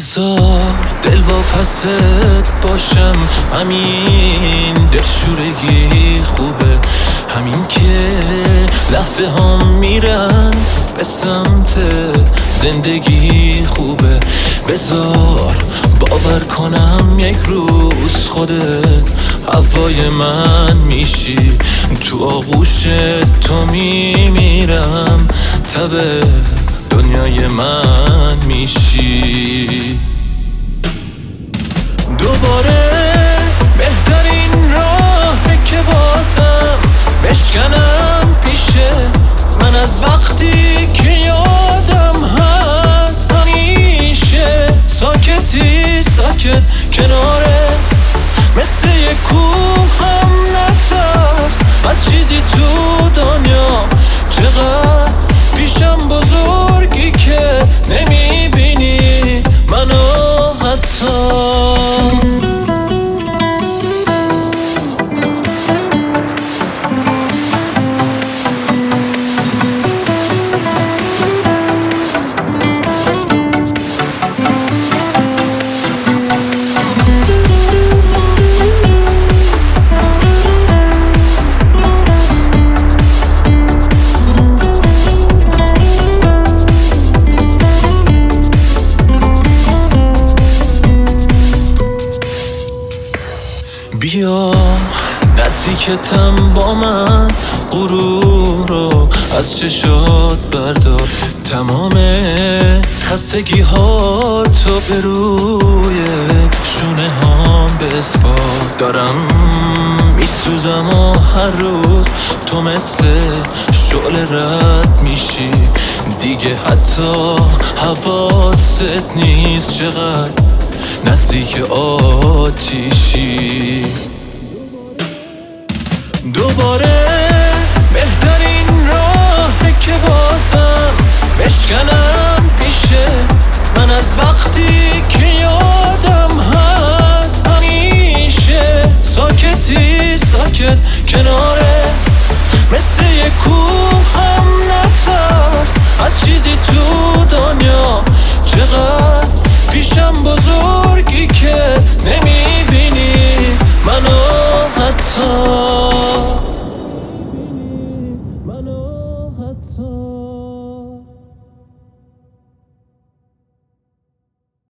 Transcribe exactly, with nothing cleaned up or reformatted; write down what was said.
بذار دل واپست باشم، همین دلشورگی خوبه، همین که لحظه ها میرن به سمت زندگی خوبه. بذار باور کنم یک روز خودت هوای من میشی، تو آغوش تو میمیرم، تب دنیای من میشی. دوباره بهترین راهه که بازم بشکنم پیشه من از وقتی که یادم هست، همیشه ساکتی ساکت کناره، مثل یک کوهم نترس از چیزی تو دنیا، چقدر پیشم بزرگی که نمیبینی منو حتی. بیا نزدیکتم با من، غرور رو از چشات بردار، تمام خستگی ها تو به روی شونه هام بسپار. دارم میسوزم و هر روز تو مثل شعله رد میشی، دیگه حتی حواست نیست چقدر نزدیک آتیشی. دوباره بهترین راهه که بازم بشکنم پیشه من از وقتی که